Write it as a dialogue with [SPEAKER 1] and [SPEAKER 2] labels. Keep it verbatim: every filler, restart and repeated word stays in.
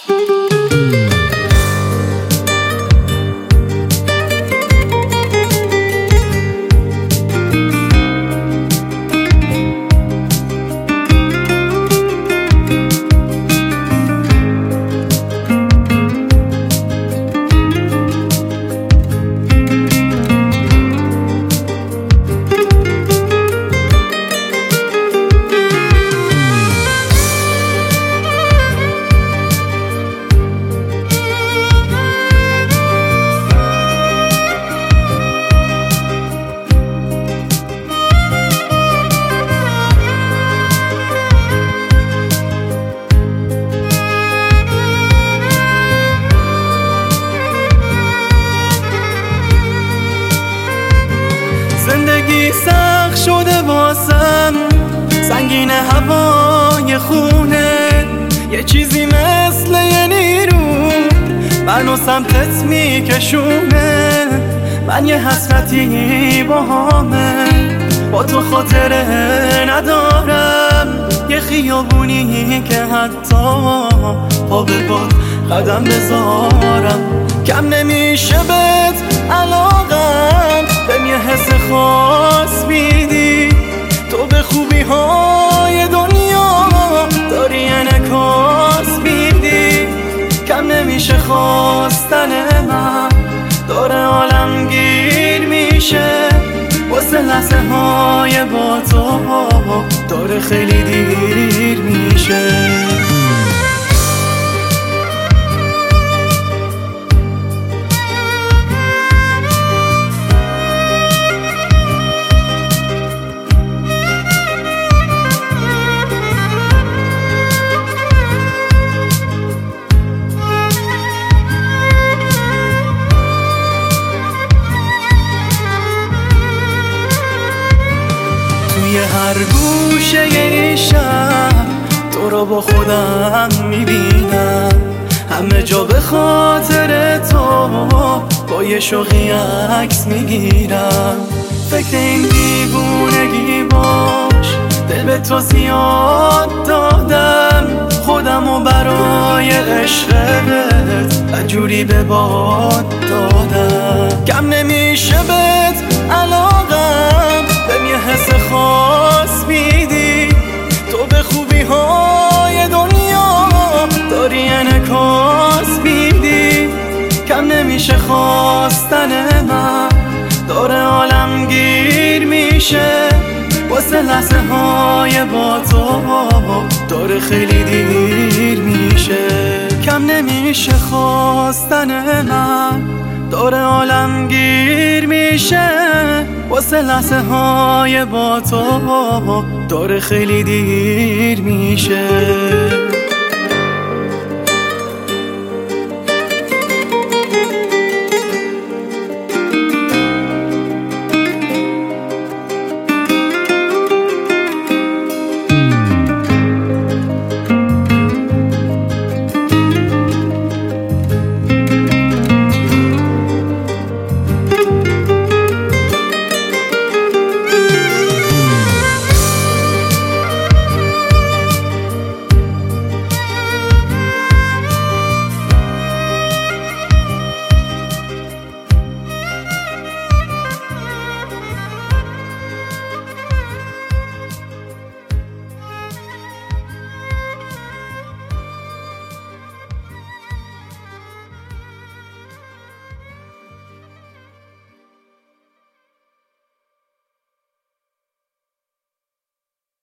[SPEAKER 1] زندگی سخت شده واسم، سنگین هوای خونه، یه چیزی مثل یه نیرو منو سمتت میکشونه. من یه حسرتی باهامه، با تو خاطره ندارم، یه خیابونی که حتی پا به پا قدم بذارم. کم نمیشه بهت علاقم، بهم یه حس خاص میدی، تو به خوبی های دنیا داری انعکاس میدی. کم نمیشه خواستن من، داره عالم گیر میشه، واسه لحظه های با تو داره خیلی دیر میشه. توی هر گوشه این شهر تو رو با خودم میبینم، همه جا به خاطر تو با یه شوقی عکس میگیرم. فکر این دیوونگی باش، دل به تو زیاد دادم، خودمو برای عشقت اجوری به باد دادم. کم نمیشه بهت علاقم، بهم یه حس خاص میدی، تو به خوبی های دنیا داری انعکاس میدی. کم نمیشه خواستن من، داره عالم گیر میشه، واسه لحظه های با تو داره خیلی دیر میشه. کم نمیشه خواستن من، داره عالم گیر میشه، واسه لحظه های با تو داره خیلی دیر میشه.